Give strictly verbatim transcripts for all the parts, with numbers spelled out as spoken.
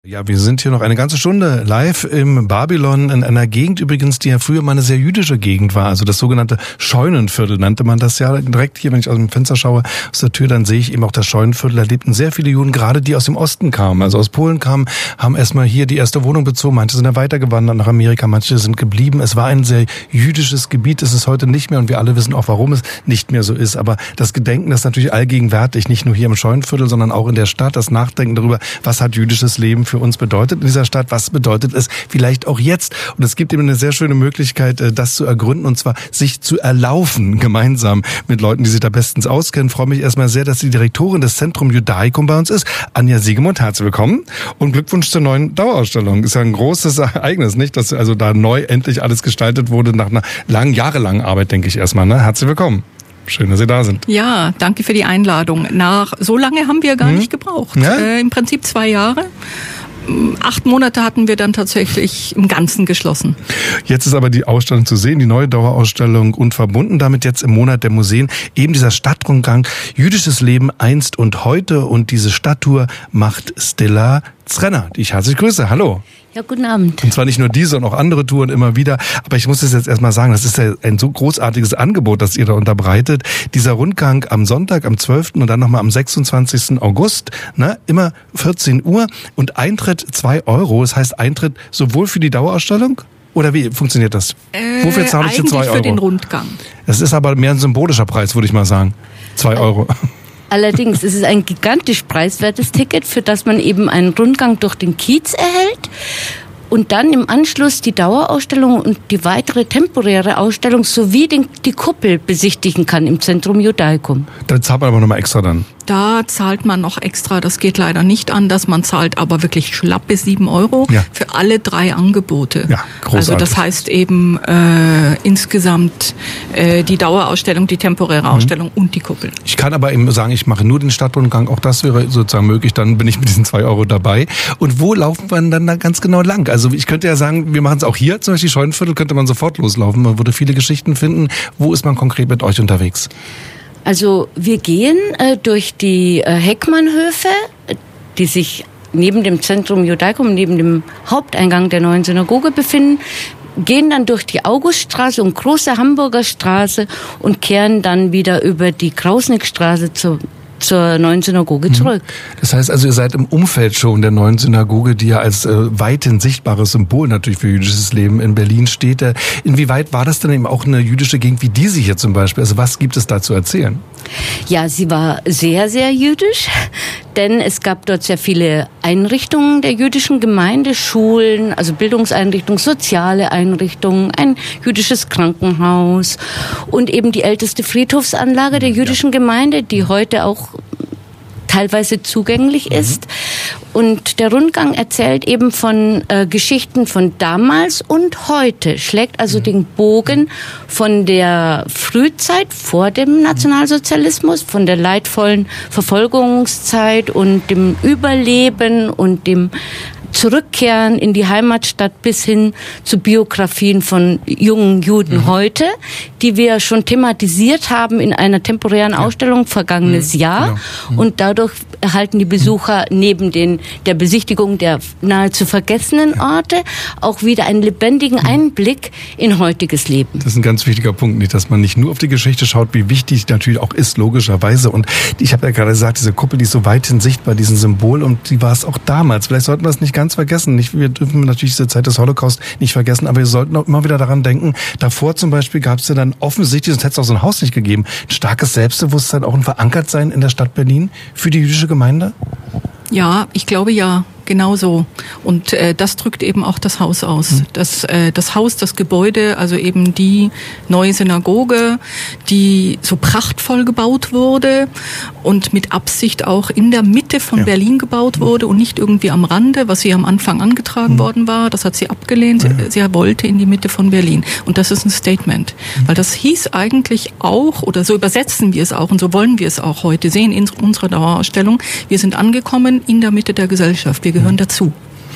Ja, wir sind hier noch eine ganze Stunde live im Babylon, in einer Gegend übrigens, die ja früher mal eine sehr jüdische Gegend war. Also das sogenannte Scheunenviertel nannte man das ja. Direkt hier, wenn ich aus dem Fenster schaue, aus der Tür, dann sehe ich eben auch das Scheunenviertel. Da lebten sehr viele Juden, gerade die aus dem Osten kamen. Also aus Polen kamen, haben erstmal hier die erste Wohnung bezogen. Manche sind dann weitergewandert nach Amerika, manche sind geblieben. Es war ein sehr jüdisches Gebiet. Es ist heute nicht mehr und wir alle wissen auch, warum es nicht mehr so ist. Aber das Gedenken ist natürlich allgegenwärtig, nicht nur hier im Scheunenviertel, sondern auch in der Stadt. Das Nachdenken darüber, was hat jüdisches Leben für uns bedeutet in dieser Stadt, was bedeutet es vielleicht auch jetzt. Und es gibt eben eine sehr schöne Möglichkeit, das zu ergründen, und zwar sich zu erlaufen, gemeinsam mit Leuten, die sich da bestens auskennen. Ich freue mich erstmal sehr, dass die Direktorin des Centrum Judaicum bei uns ist, Anja Siegemund. Herzlich willkommen und Glückwunsch zur neuen Dauerausstellung. Ist ja ein großes Ereignis, nicht? Dass also da neu endlich alles gestaltet wurde nach einer langen, jahrelangen Arbeit, denke ich erstmal. Ne? Herzlich willkommen. Schön, dass Sie da sind. Ja, danke für die Einladung. Nach so lange haben wir gar hm. nicht gebraucht. Ja? Äh, Im Prinzip zwei Jahre. Acht Monate hatten wir dann tatsächlich im Ganzen geschlossen. Jetzt ist aber die Ausstellung zu sehen, die neue Dauerausstellung, und verbunden damit jetzt im Monat der Museen eben dieser Stadtrundgang Jüdisches Leben einst und heute, und diese Stadttour macht Stella Zrenner, die ich herzlich grüße. Hallo. Ja, guten Abend. Und zwar nicht nur diese, sondern auch andere Touren immer wieder. Aber ich muss es jetzt erstmal sagen, das ist ja ein so großartiges Angebot, das ihr da unterbreitet. Dieser Rundgang am Sonntag, am zwölften und dann nochmal am sechsundzwanzigsten August, ne, immer vierzehn Uhr, und Eintritt zwei Euro. Das heißt Eintritt sowohl für die Dauerausstellung, oder wie funktioniert das? Äh, Wofür zahle ich hier zwei Euro? Für den Rundgang. Das ist aber mehr ein symbolischer Preis, würde ich mal sagen. Zwei Euro. Allerdings ist es ein gigantisch preiswertes Ticket, für das man eben einen Rundgang durch den Kiez erhält und dann im Anschluss die Dauerausstellung und die weitere temporäre Ausstellung sowie den, die Kuppel besichtigen kann im Centrum Judaicum. Da zahlt man aber nochmal extra dann. Da zahlt man noch extra, das geht leider nicht anders. Man zahlt aber wirklich schlappe sieben Euro ja. für alle drei Angebote. Ja, großartig. Also das heißt eben äh, insgesamt äh, die Dauerausstellung, die temporäre mhm. Ausstellung und die Kuppel. Ich kann aber eben sagen, ich mache nur den Stadtrundgang, auch das wäre sozusagen möglich, dann bin ich mit diesen zwei Euro dabei. Und wo laufen wir dann da ganz genau lang? Also ich könnte ja sagen, wir machen es auch hier, zum Beispiel Scheunenviertel, könnte man sofort loslaufen, man würde viele Geschichten finden. Wo ist man konkret mit euch unterwegs? Also wir gehen äh, durch die äh, Heckmannhöfe, die sich neben dem Centrum Judaicum, neben dem Haupteingang der neuen Synagoge befinden, gehen dann durch die Auguststraße und Große Hamburger Straße und kehren dann wieder über die Krausnickstraße zur zur neuen Synagoge zurück. Das heißt also, ihr seid im Umfeld schon der neuen Synagoge, die ja als äh, weithin sichtbares Symbol natürlich für jüdisches Leben in Berlin steht. Äh, inwieweit war das denn eben auch eine jüdische Gegend wie diese hier zum Beispiel? Also was gibt es da zu erzählen? Ja, sie war sehr, sehr jüdisch, denn es gab dort sehr viele Einrichtungen der jüdischen Gemeinde, Schulen, also Bildungseinrichtungen, soziale Einrichtungen, ein jüdisches Krankenhaus und eben die älteste Friedhofsanlage der jüdischen Gemeinde, die heute auch teilweise zugänglich ist. Und der Rundgang erzählt eben von äh, Geschichten von damals und heute, schlägt also mhm. den Bogen von der Frühzeit vor dem Nationalsozialismus, von der leidvollen Verfolgungszeit und dem Überleben und dem Zurückkehren in die Heimatstadt bis hin zu Biografien von jungen Juden mhm. heute, die wir schon thematisiert haben in einer temporären Ausstellung vergangenes mhm. Jahr. Genau. Mhm. Und dadurch erhalten die Besucher neben den, der Besichtigung der nahezu vergessenen Orte auch wieder einen lebendigen Einblick in heutiges Leben. Das ist ein ganz wichtiger Punkt, nicht, dass man nicht nur auf die Geschichte schaut, wie wichtig die natürlich auch ist, logischerweise. Und ich habe ja gerade gesagt, diese Kuppel, die ist so weithin sichtbar, diesen Symbol, und die war es auch damals. Vielleicht sollten wir es nicht ganz vergessen. Nicht, wir dürfen natürlich diese Zeit des Holocaust nicht vergessen, aber wir sollten auch immer wieder daran denken, davor zum Beispiel gab es ja dann offensichtlich, sonst hätte es auch so ein Haus nicht gegeben, ein starkes Selbstbewusstsein, auch ein Verankertsein in der Stadt Berlin für die jüdische Gemeinde? Ja, ich glaube ja. Genau so. Und äh, das drückt eben auch das Haus aus. Mhm. Das, äh, das Haus, das Gebäude, also eben die neue Synagoge, die so prachtvoll gebaut wurde und mit Absicht auch in der Mitte von ja. Berlin gebaut wurde und nicht irgendwie am Rande, was ihr am Anfang angetragen mhm. worden war. Das hat sie abgelehnt. Mhm. Sie, sie wollte in die Mitte von Berlin. Und das ist ein Statement. Mhm. Weil das hieß eigentlich auch, oder so übersetzen wir es auch und so wollen wir es auch heute sehen in unserer Dauerausstellung, wir sind angekommen in der Mitte der Gesellschaft. Wir gehören dazu.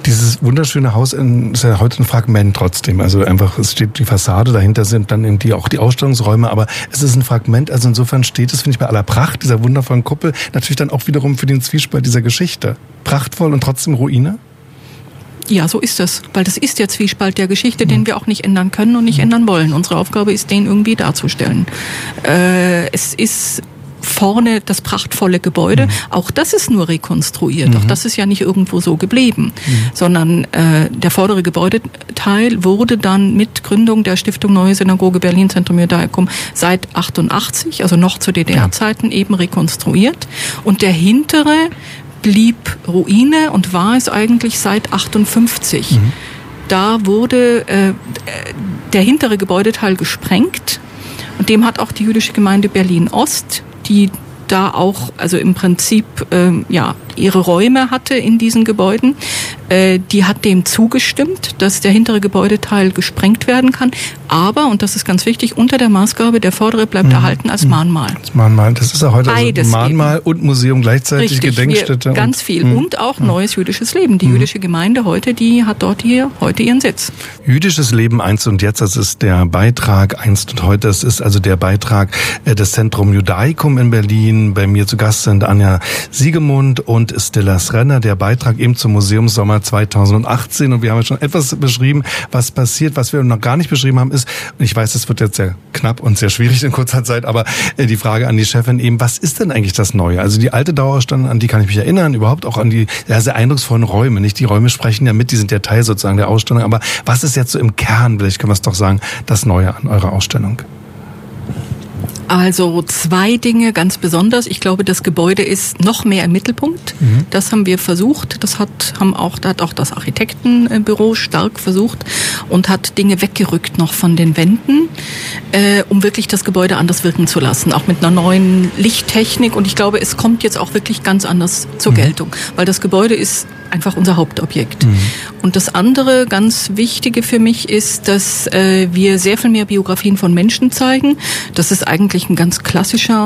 Dieses wunderschöne Haus ist ja heute ein Fragment trotzdem. Also einfach, es steht die Fassade, dahinter sind dann eben die, auch die Ausstellungsräume, aber es ist ein Fragment. Also insofern steht es, finde ich, bei aller Pracht dieser wundervollen Kuppel natürlich dann auch wiederum für den Zwiespalt dieser Geschichte. Prachtvoll und trotzdem Ruine? Ja, so ist es. Weil das ist der Zwiespalt der Geschichte, den wir auch nicht ändern können und nicht ändern wollen. Unsere Aufgabe ist, den irgendwie darzustellen. Äh, es ist vorne das prachtvolle Gebäude, mhm. auch das ist nur rekonstruiert, mhm. auch das ist ja nicht irgendwo so geblieben, mhm. sondern äh, der vordere Gebäudeteil wurde dann mit Gründung der Stiftung Neue Synagoge Berlin Zentrum Judaicum seit achtundachtzig, also noch zu D D R-Zeiten, ja. eben rekonstruiert und der hintere blieb Ruine und war es eigentlich seit achtundfünfzig. Mhm. Da wurde äh, der hintere Gebäudeteil gesprengt und dem hat auch die jüdische Gemeinde Berlin-Ost, die da auch, also im Prinzip, ähm, ja, ihre Räume hatte in diesen Gebäuden, äh, die hat dem zugestimmt, dass der hintere Gebäudeteil gesprengt werden kann. Aber, und das ist ganz wichtig, unter der Maßgabe, der vordere bleibt mhm. erhalten als Mahnmal. Als Mahnmal, das ist ja heute also Mahnmal eben. Und Museum gleichzeitig, richtig, Gedenkstätte. Wir, ganz viel. Mhm. Und auch neues jüdisches Leben. Die mhm. jüdische Gemeinde heute, die hat dort hier heute ihren Sitz. Jüdisches Leben einst und jetzt, das ist der Beitrag einst und heute. Das ist also der Beitrag des Zentrum Judaicum in Berlin. Bei mir zu Gast sind Anja Siegemund und Stillas Renner. Der Beitrag eben zum Museumssommer zweitausendachtzehn. Und wir haben ja schon etwas beschrieben, was passiert. Was wir noch gar nicht beschrieben haben, ist, und ich weiß, das wird jetzt sehr knapp und sehr schwierig in kurzer Zeit, aber die Frage an die Chefin eben, was ist denn eigentlich das Neue? Also die alte Dauerausstellung, an die kann ich mich erinnern, überhaupt auch an die ja, sehr eindrucksvollen Räume. Nicht die Räume sprechen ja mit, die sind ja Teil sozusagen der Ausstellung. Aber was ist jetzt so im Kern, vielleicht können wir es doch sagen, das Neue an eurer Ausstellung? Also zwei Dinge ganz besonders. Ich glaube, das Gebäude ist noch mehr im Mittelpunkt. Mhm. Das haben wir versucht. Das hat, haben auch, da hat auch das Architektenbüro stark versucht und hat Dinge weggerückt noch von den Wänden, äh, um wirklich das Gebäude anders wirken zu lassen. Auch mit einer neuen Lichttechnik. Und ich glaube, es kommt jetzt auch wirklich ganz anders zur mhm. Geltung. Weil das Gebäude ist einfach unser Hauptobjekt. Mhm. Und das andere ganz Wichtige für mich ist, dass äh, wir sehr viel mehr Biografien von Menschen zeigen. Das ist eigentlich ein ganz klassischer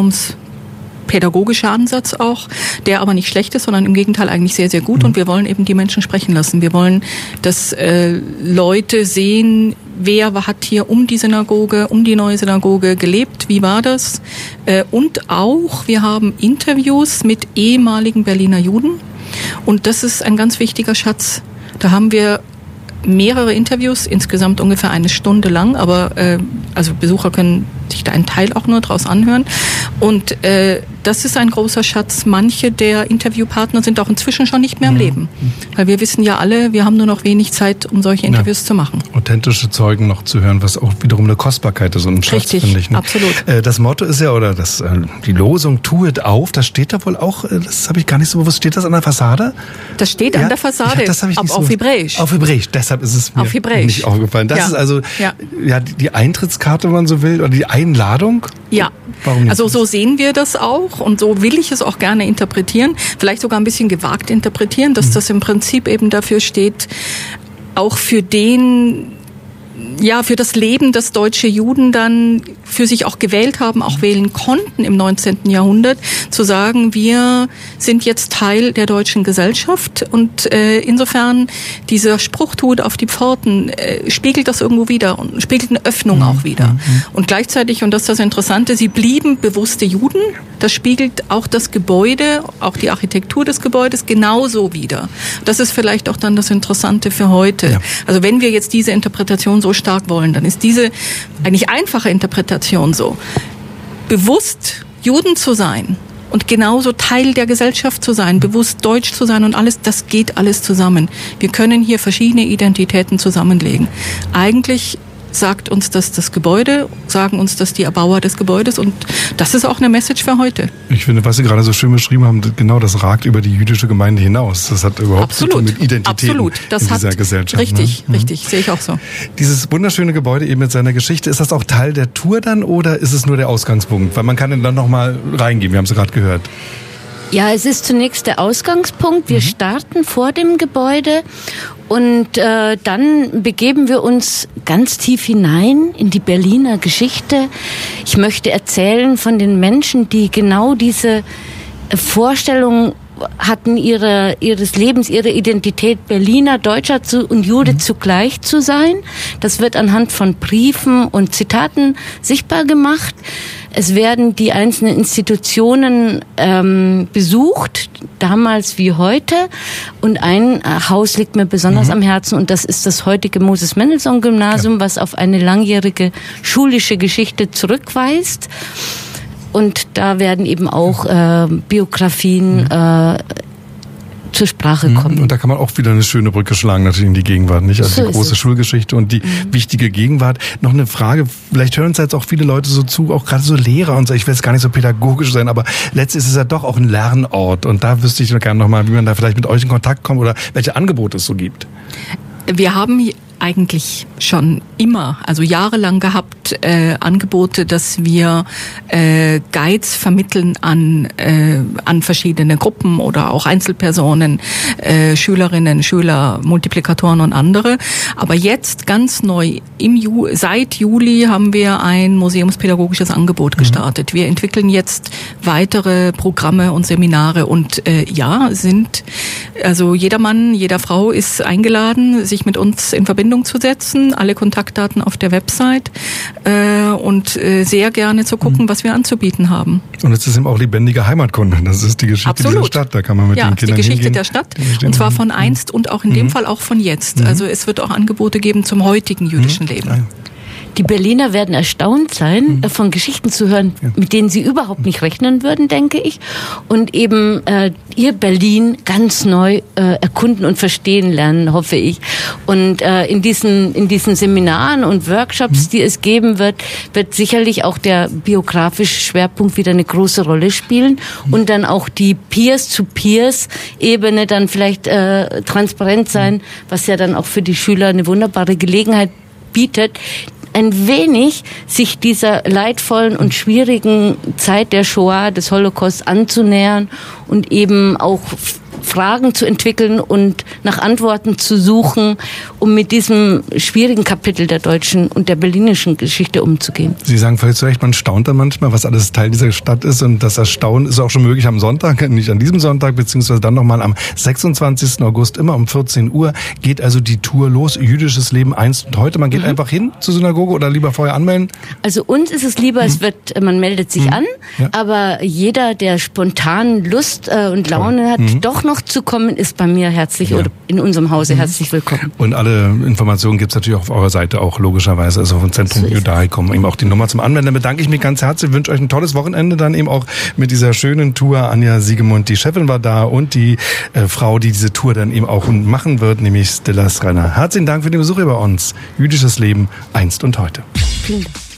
museumspädagogischer Ansatz auch, der aber nicht schlecht ist, sondern im Gegenteil eigentlich sehr, sehr gut. Mhm. Und wir wollen eben die Menschen sprechen lassen. Wir wollen, dass äh, Leute sehen, wer hat hier um die Synagoge, um die neue Synagoge gelebt, wie war das? Äh, und auch, wir haben Interviews mit ehemaligen Berliner Juden. Und das ist ein ganz wichtiger Schatz. Da haben wir mehrere Interviews, insgesamt ungefähr eine Stunde lang, aber äh, also Besucher können sich da einen Teil auch nur draus anhören. Und äh, das ist ein großer Schatz. Manche der Interviewpartner sind auch inzwischen schon nicht mehr am Leben. Weil wir wissen ja alle, wir haben nur noch wenig Zeit, um solche Interviews ja. zu machen. Authentische Zeugen noch zu hören, was auch wiederum eine Kostbarkeit ist und ein Schatz, finde ich. Ne? Absolut. Äh, das Motto ist ja, oder das, äh, die Losung, tuet auf, das steht da wohl auch, äh, das habe ich gar nicht so bewusst, steht das an der Fassade? Das steht ja? an der Fassade, ja, das ich auf, nicht auf so, Hebräisch. Auf Hebräisch, deshalb ist es mir auf Hebräisch. nicht aufgefallen. Das ja. ist also ja. ja die, die Eintrittskarte, wenn man so will, oder die Einladung? Ja, Warum nicht? Also so sehen wir das auch und so will ich es auch gerne interpretieren, vielleicht sogar ein bisschen gewagt interpretieren, dass mhm. das im Prinzip eben dafür steht, auch für den, ja, für das Leben, das deutsche Juden dann für sich auch gewählt haben, auch wählen konnten im neunzehnten Jahrhundert, zu sagen, wir sind jetzt Teil der deutschen Gesellschaft und äh, insofern dieser Spruch, tuet auf die Pforten, äh, spiegelt das irgendwo wieder und spiegelt eine Öffnung mhm. auch wieder. Mhm. Und gleichzeitig, und das ist das Interessante, sie blieben bewusste Juden, das spiegelt auch das Gebäude, auch die Architektur des Gebäudes genauso wieder. Das ist vielleicht auch dann das Interessante für heute. Ja. Also wenn wir jetzt diese Interpretation so stark wollen, dann ist diese eigentlich einfache Interpretation so. Bewusst Juden zu sein und genauso Teil der Gesellschaft zu sein, bewusst deutsch zu sein und alles, das geht alles zusammen. Wir können hier verschiedene Identitäten zusammenlegen. Eigentlich sagt uns das das Gebäude, sagen uns das die Erbauer des Gebäudes und das ist auch eine Message für heute. Ich finde, was Sie gerade so schön beschrieben haben, genau das ragt über die jüdische Gemeinde hinaus. Das hat überhaupt absolut, zu tun mit Identität absolut. Das in dieser hat, Gesellschaft. Richtig, ne? richtig, mhm. sehe ich auch so. Dieses wunderschöne Gebäude eben mit seiner Geschichte, ist das auch Teil der Tour dann oder ist es nur der Ausgangspunkt? Weil man kann dann nochmal reingehen, wir haben es gerade gehört. Ja, es ist zunächst der Ausgangspunkt. Wir mhm. starten vor dem Gebäude und äh, dann begeben wir uns ganz tief hinein in die Berliner Geschichte. Ich möchte erzählen von den Menschen, die genau diese Vorstellung hatten ihre, ihres Lebens, ihre Identität Berliner, Deutscher zu, und Jude mhm. zugleich zu sein. Das wird anhand von Briefen und Zitaten sichtbar gemacht. Es werden die einzelnen Institutionen ähm, besucht, damals wie heute. Und ein Haus liegt mir besonders mhm. am Herzen, und das ist das heutige Moses-Mendelssohn-Gymnasium, ja. was auf eine langjährige schulische Geschichte zurückweist. Und da werden eben auch äh, Biografien mhm. äh, zur Sprache kommen. Und da kann man auch wieder eine schöne Brücke schlagen, natürlich in die Gegenwart, nicht? Also so die große Schulgeschichte und die mhm. wichtige Gegenwart. Noch eine Frage, vielleicht hören uns jetzt auch viele Leute so zu, auch gerade so Lehrer und so, ich will jetzt gar nicht so pädagogisch sein, aber letztlich ist es ja doch auch ein Lernort, und da wüsste ich gerne nochmal, wie man da vielleicht mit euch in Kontakt kommt oder welche Angebote es so gibt. Wir haben eigentlich schon immer, also jahrelang gehabt, äh, Angebote, dass wir äh, Guides vermitteln an äh, an verschiedene Gruppen oder auch Einzelpersonen, äh, Schülerinnen, Schüler, Multiplikatoren und andere. Aber jetzt ganz neu, im Ju- seit Juli haben wir ein museumspädagogisches Angebot gestartet. Mhm. Wir entwickeln jetzt weitere Programme und Seminare, und äh, ja, sind, also jeder Mann, jeder Frau ist eingeladen, sich mit uns in Verbindung zu setzen, alle Kontaktdaten auf der Website äh, und äh, sehr gerne zu gucken, mhm. was wir anzubieten haben. Und es ist eben auch lebendige Heimatkunde. Das ist die Geschichte Absolut. dieser Stadt. Da kann man mit ja, den Kindern die Geschichte hingehen. der Stadt. Und zwar von einst und auch in mhm. dem Fall auch von jetzt. Mhm. Also es wird auch Angebote geben zum heutigen jüdischen mhm. Leben. Ja. Die Berliner werden erstaunt sein, mhm. von Geschichten zu hören, ja. mit denen sie überhaupt nicht rechnen würden, denke ich. Und eben äh, ihr Berlin ganz neu äh, erkunden und verstehen lernen, hoffe ich. Und äh, in diesen in diesen Seminaren und Workshops, mhm. die es geben wird, wird sicherlich auch der biografische Schwerpunkt wieder eine große Rolle spielen. Mhm. Und dann auch die Peers-to-Peers-Ebene dann vielleicht äh, transparent sein, mhm. was ja dann auch für die Schüler eine wunderbare Gelegenheit bietet, ein wenig sich dieser leidvollen und schwierigen Zeit der Shoah, des Holocaust anzunähern und eben auch Fragen zu entwickeln und nach Antworten zu suchen, um mit diesem schwierigen Kapitel der deutschen und der berlinischen Geschichte umzugehen. Sie sagen völlig zu Recht, man staunt dann manchmal, was alles Teil dieser Stadt ist, und das Erstaunen ist auch schon möglich am Sonntag, nicht an diesem Sonntag, beziehungsweise dann nochmal am sechsundzwanzigsten August, immer um vierzehn Uhr, geht also die Tour los, jüdisches Leben einst und heute. Man geht mhm. einfach hin zur Synagoge oder lieber vorher anmelden? Also uns ist es lieber, mhm. es wird, man meldet sich mhm. an, ja. aber jeder, der spontan Lust äh, und Laune hat, mhm. doch noch zu kommen, ist bei mir herzlich ja. oder in unserem Hause mhm. herzlich willkommen. Und alle Informationen gibt es natürlich auch auf eurer Seite, auch logischerweise, also vom Zentrum so Judaicum, eben auch die Nummer zum Anmelden. Dann bedanke ich mich ganz herzlich, wünsche euch ein tolles Wochenende dann eben auch mit dieser schönen Tour. Anja Siegemund, die Chefin, war da, und die äh, Frau, die diese Tour dann eben auch machen wird, nämlich Stella Srenner. Herzlichen Dank für den Besuch hier bei uns. Jüdisches Leben einst und heute. Vielen Dank.